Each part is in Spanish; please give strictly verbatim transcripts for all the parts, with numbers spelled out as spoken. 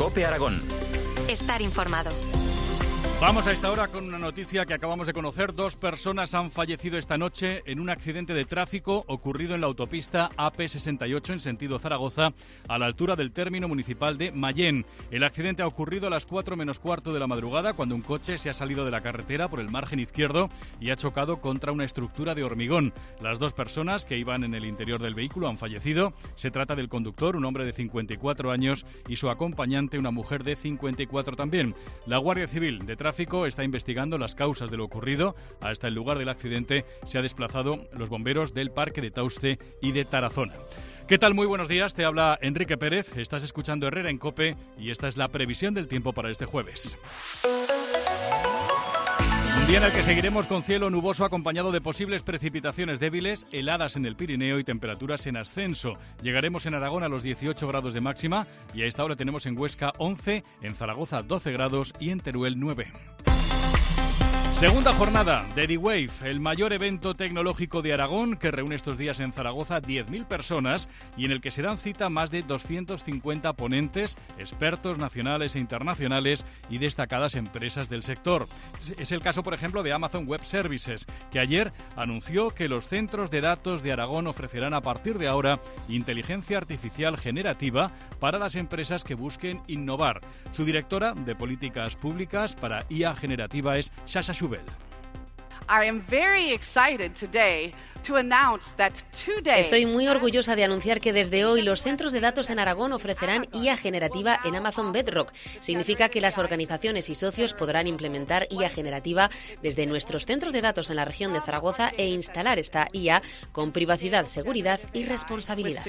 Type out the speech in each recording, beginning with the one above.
COPE Aragón. Estar informado. Vamos a esta hora con una noticia que acabamos de conocer. Dos personas han fallecido esta noche en un accidente de tráfico ocurrido en la autopista A P sesenta y ocho en sentido Zaragoza, a la altura del término municipal de Mayén. El accidente ha ocurrido a las cuatro menos cuarto de la madrugada, cuando un coche se ha salido de la carretera por el margen izquierdo y ha chocado contra una estructura de hormigón. Las dos personas que iban en el interior del vehículo han fallecido. Se trata del conductor, un hombre de cincuenta y cuatro años, y su acompañante, una mujer de cincuenta y cuatro también. La Guardia Civil de Tráfico está investigando las causas de lo ocurrido. Hasta el lugar del accidente se ha desplazado los bomberos del Parque de Tauste y de Tarazona. ¿Qué tal? Muy buenos días, te habla Enrique Pérez, estás escuchando Herrera en COPE y esta es la previsión del tiempo para este jueves. Un día en el que seguiremos con cielo nuboso acompañado de posibles precipitaciones débiles, heladas en el Pirineo y temperaturas en ascenso. Llegaremos en Aragón a los dieciocho grados de máxima y a esta hora tenemos en Huesca once, en Zaragoza doce grados y en Teruel nueve. Segunda jornada de D-Wave, el mayor evento tecnológico de Aragón, que reúne estos días en Zaragoza diez mil personas y en el que se dan cita más de doscientos cincuenta ponentes, expertos nacionales e internacionales y destacadas empresas del sector. Es el caso, por ejemplo, de Amazon Web Services, que ayer anunció que los centros de datos de Aragón ofrecerán a partir de ahora inteligencia artificial generativa para las empresas que busquen innovar. Su directora de políticas públicas para I A generativa es Sasha Schubel. I am very excited today to announce that today... Estoy muy orgullosa de anunciar que desde hoy los centros de datos en Aragón ofrecerán I A generativa en Amazon Bedrock. Significa que las organizaciones y socios podrán implementar I A generativa desde nuestros centros de datos en la región de Zaragoza e instalar esta I A con privacidad, seguridad y responsabilidad.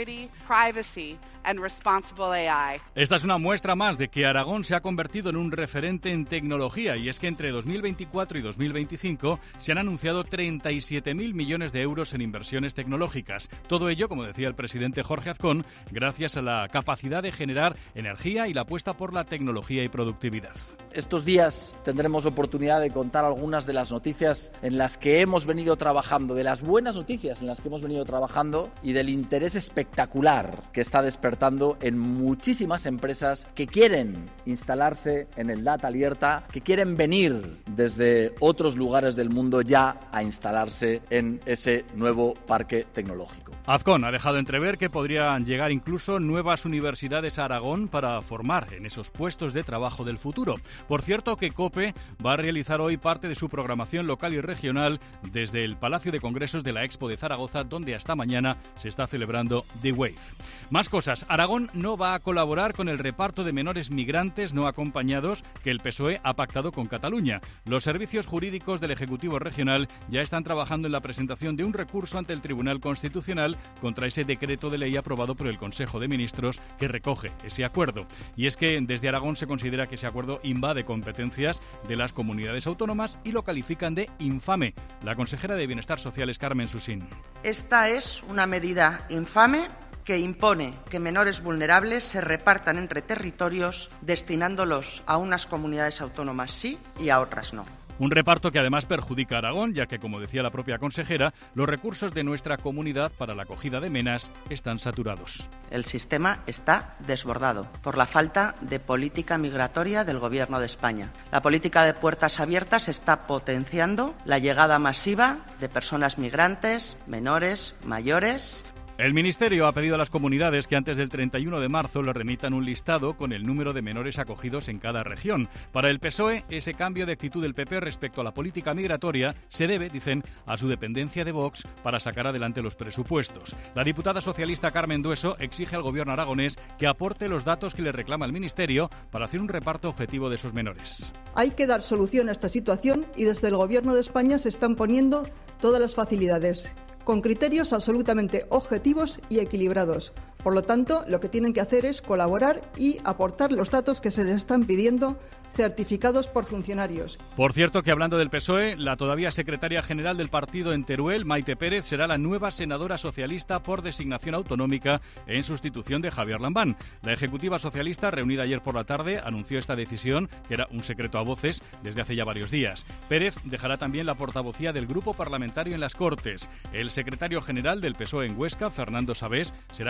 Esta es una muestra más de que Aragón se ha convertido en un referente en tecnología, y es que entre dos mil veinticuatro y dos mil veinticinco se han anunciado treinta y siete mil millones de euros en inversiones tecnológicas. Todo ello, como decía el presidente Jorge Azcón, gracias a la capacidad de generar energía y la apuesta por la tecnología y productividad. Estos días tendremos oportunidad de contar algunas de las noticias en las que hemos venido trabajando, de las buenas noticias en las que hemos venido trabajando y del interés espectacular que está despertando en muchísimas empresas que quieren instalarse en el Data Alerta, que quieren venir desde otros lugares del mundo ya a instalarse en ese nuevo parque tecnológico. Azcón ha dejado entrever que podrían llegar incluso nuevas universidades a Aragón para formar en esos puestos de trabajo del futuro. Por cierto, que COPE va a realizar hoy parte de su programación local y regional desde el Palacio de Congresos de la Expo de Zaragoza, donde hasta mañana se está celebrando The Wave. Más cosas. Aragón no va a colaborar con el reparto de menores migrantes no acompañados que el P S O E ha pactado con Cataluña. Los servicios jurídicos del Ejecutivo Regional ya están trabajando en la presentación de un recurso ante el Tribunal Constitucional contra ese decreto de ley aprobado por el Consejo de Ministros que recoge ese acuerdo. Y es que desde Aragón se considera que ese acuerdo invade competencias de las comunidades autónomas y lo califican de infame. La consejera de Bienestar Social es Carmen Susín. Esta es una medida infame que impone que menores vulnerables se repartan entre territorios destinándolos a unas comunidades autónomas sí y a otras no. Un reparto que además perjudica a Aragón, ya que, como decía la propia consejera, los recursos de nuestra comunidad para la acogida de menas están saturados. El sistema está desbordado por la falta de política migratoria del Gobierno de España. La política de puertas abiertas está potenciando la llegada masiva de personas migrantes, menores, mayores. El Ministerio ha pedido a las comunidades que antes del treinta y uno de marzo le remitan un listado con el número de menores acogidos en cada región. Para el P S O E, ese cambio de actitud del P P respecto a la política migratoria se debe, dicen, a su dependencia de Vox para sacar adelante los presupuestos. La diputada socialista Carmen Dueso exige al Gobierno aragonés que aporte los datos que le reclama el Ministerio para hacer un reparto objetivo de esos menores. Hay que dar solución a esta situación y desde el Gobierno de España se están poniendo todas las facilidades, con criterios absolutamente objetivos y equilibrados. Por lo tanto, lo que tienen que hacer es colaborar y aportar los datos que se les están pidiendo, certificados por funcionarios. Por cierto, que hablando del P S O E, la todavía secretaria general del partido en Teruel, Maite Pérez, será la nueva senadora socialista por designación autonómica en sustitución de Javier Lambán. La ejecutiva socialista, reunida ayer por la tarde, anunció esta decisión, que era un secreto a voces desde hace ya varios días. Pérez dejará también la portavocía del grupo parlamentario en las Cortes. El secretario general del P S O E en Huesca, Fernando Sabés, será quien asuma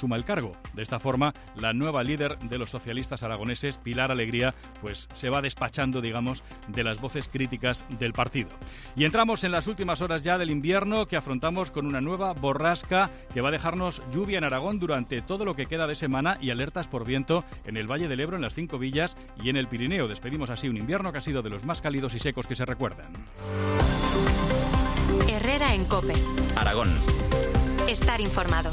asuma el cargo. De esta forma, la nueva líder de los socialistas aragoneses, Pilar Alegría, pues se va despachando, digamos, de las voces críticas del partido. Y entramos en las últimas horas ya del invierno, que afrontamos con una nueva borrasca que va a dejarnos lluvia en Aragón durante todo lo que queda de semana y alertas por viento en el Valle del Ebro, en las Cinco Villas y en el Pirineo. Despedimos así un invierno que ha sido de los más cálidos y secos que se recuerdan. Herrera en COPE. Aragón. Estar informado.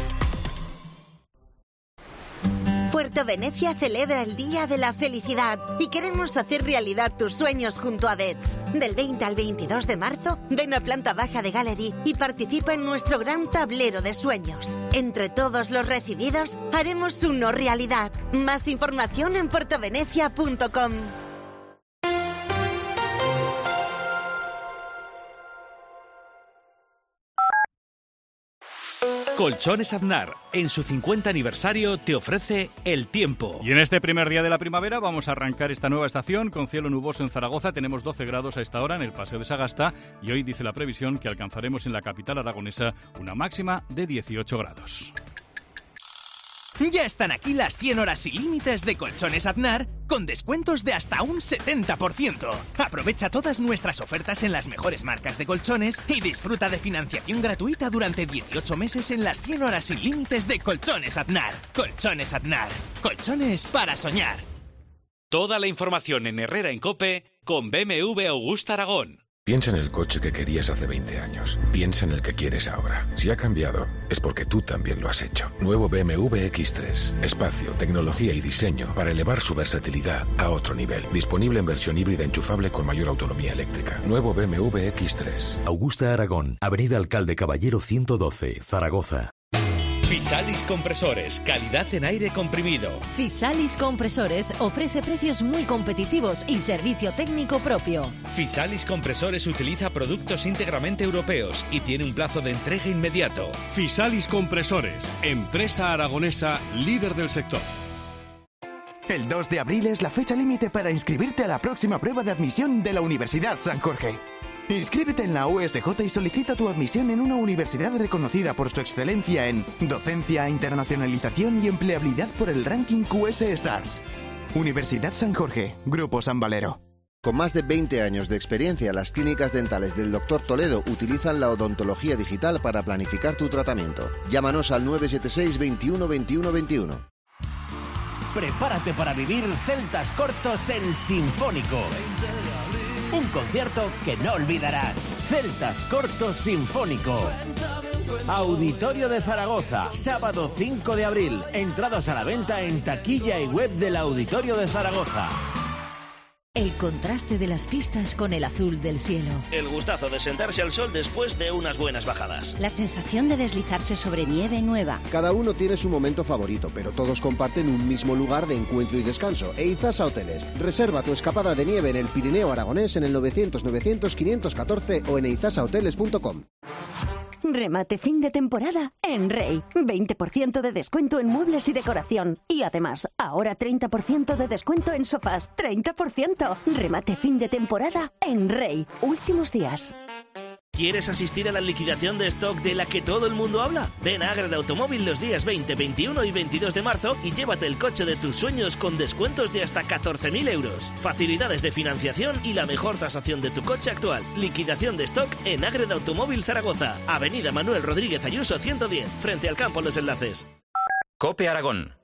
Puerto Venecia celebra el Día de la Felicidad y queremos hacer realidad tus sueños junto a D E T S. Del veinte al veintidós de marzo, ven a planta baja de Gallery y participa en nuestro gran tablero de sueños. Entre todos los recibidos, haremos uno realidad. Más información en puertovenecia punto com. Colchones Aznar, en su cincuenta aniversario, te ofrece el tiempo. Y en este primer día de la primavera vamos a arrancar esta nueva estación con cielo nuboso en Zaragoza. Tenemos doce grados a esta hora en el Paseo de Sagasta y hoy dice la previsión que alcanzaremos en la capital aragonesa una máxima de dieciocho grados. Ya están aquí las cien horas sin límites de Colchones Aznar con descuentos de hasta un setenta por ciento. Aprovecha todas nuestras ofertas en las mejores marcas de colchones y disfruta de financiación gratuita durante dieciocho meses en las cien horas sin límites de Colchones Aznar. Colchones Aznar. Colchones para soñar. Toda la información en Herrera en COPE con B M W Augusta Aragón. Piensa en el coche que querías hace veinte años. Piensa en el que quieres ahora. Si ha cambiado, es porque tú también lo has hecho. Nuevo B M W equis tres. Espacio, tecnología y diseño para elevar su versatilidad a otro nivel. Disponible en versión híbrida enchufable con mayor autonomía eléctrica. Nuevo B M W equis tres. Augusta Aragón, Avenida Alcalde Caballero ciento doce, Zaragoza. Fisalis Compresores, calidad en aire comprimido. Fisalis Compresores ofrece precios muy competitivos y servicio técnico propio. Fisalis Compresores utiliza productos íntegramente europeos y tiene un plazo de entrega inmediato. Fisalis Compresores, empresa aragonesa líder del sector. El dos de abril es la fecha límite para inscribirte a la próxima prueba de admisión de la Universidad San Jorge. Inscríbete en la U S J y solicita tu admisión en una universidad reconocida por su excelencia en docencia, internacionalización y empleabilidad por el ranking Q S Stars. Universidad San Jorge, Grupo San Valero. Con más de veinte años de experiencia, las clínicas dentales del doctor Toledo utilizan la odontología digital para planificar tu tratamiento. Llámanos al nueve siete seis, veintiuno, veintiuno, veintiuno. Prepárate para vivir Celtas Cortos en Sinfónico. Un concierto que no olvidarás. Celtas Cortos Sinfónico. Auditorio de Zaragoza, sábado cinco de abril. Entradas a la venta en taquilla y web del Auditorio de Zaragoza. El contraste de las pistas con el azul del cielo. El gustazo de sentarse al sol después de unas buenas bajadas. La sensación de deslizarse sobre nieve nueva. Cada uno tiene su momento favorito, pero todos comparten un mismo lugar de encuentro y descanso. Eizasa Hoteles. Reserva tu escapada de nieve en el Pirineo aragonés en el novecientos, novecientos, quinientos catorce o en eizasa hoteles punto com. Remate fin de temporada en Rey. veinte por ciento de descuento en muebles y decoración. Y además, ahora treinta por ciento de descuento en sofás. treinta por ciento. Remate fin de temporada en Rey. Últimos días. ¿Quieres asistir a la liquidación de stock de la que todo el mundo habla? Ven a Ágreda Automóvil los días veinte, veintiuno y veintidós de marzo y llévate el coche de tus sueños con descuentos de hasta catorce mil euros. Facilidades de financiación y la mejor tasación de tu coche actual. Liquidación de stock en Ágreda Automóvil Zaragoza. Avenida Manuel Rodríguez Ayuso ciento diez, frente al Campo Los Enlaces. COPE Aragón.